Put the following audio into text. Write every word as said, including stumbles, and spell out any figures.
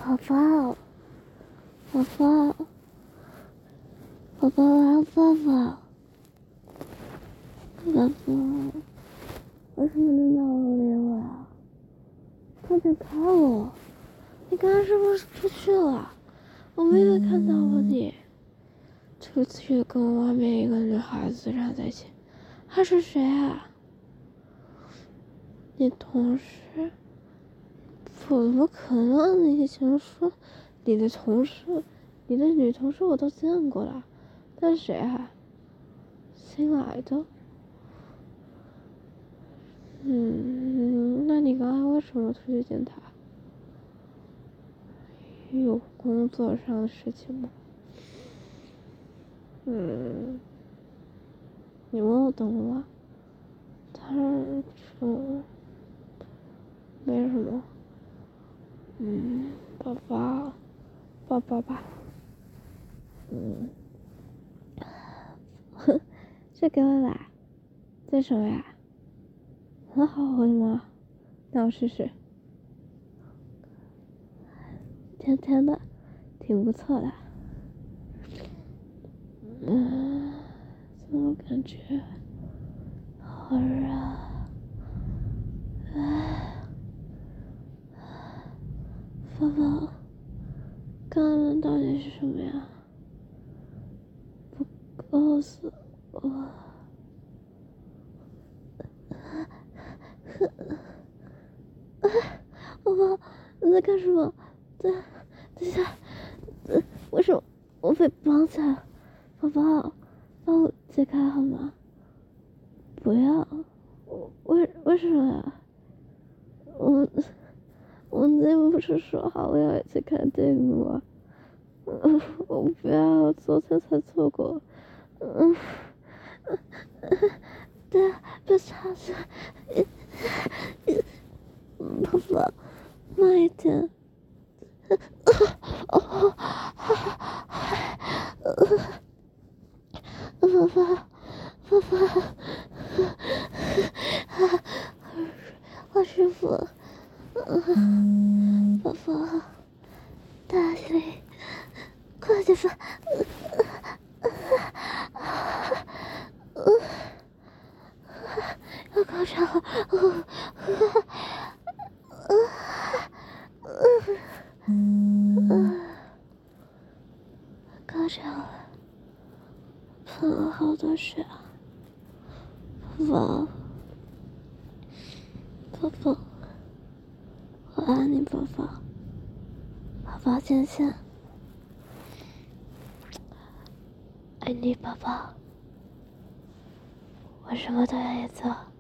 宝宝，宝宝，宝宝，我要抱抱。宝宝，为什么你老理我呀？快点看我！你刚刚是不是出去了？我没有看到过你。出去跟外面一个女孩子站在一起，她是谁啊？你同事？不，怎么可能？你以前说你的同事，你的女同事我都见过了，但是谁啊？新来的？嗯，那你刚才为什么出去见他？有工作上的事情吗？嗯，你问我懂了吗？他说没什么。嗯，宝宝，抱抱吧。嗯，哼，这给我来，这什么呀？很好喝吗？那我试试。甜甜的，挺不错的。嗯，怎么感觉好热？哎，宝宝，刚刚那到底是什么呀？不告诉我。宝宝，你在干什么？等等一下，呃，为什么我被绑起来了？宝宝，帮我解开好吗？不要，为为什么呀？我我那不是说好要一起看电影吗？嗯，我不要，昨天才错过。嗯，对，别插嘴。宝宝，慢一点。哦，宝宝，宝宝，好舒服。宝宝，大力，快点吧。要高潮了。高潮了，喷了好多血啊！宝宝，宝宝，我爱你，宝宝，宝宝见见，爱你，宝宝，我什么都愿意做。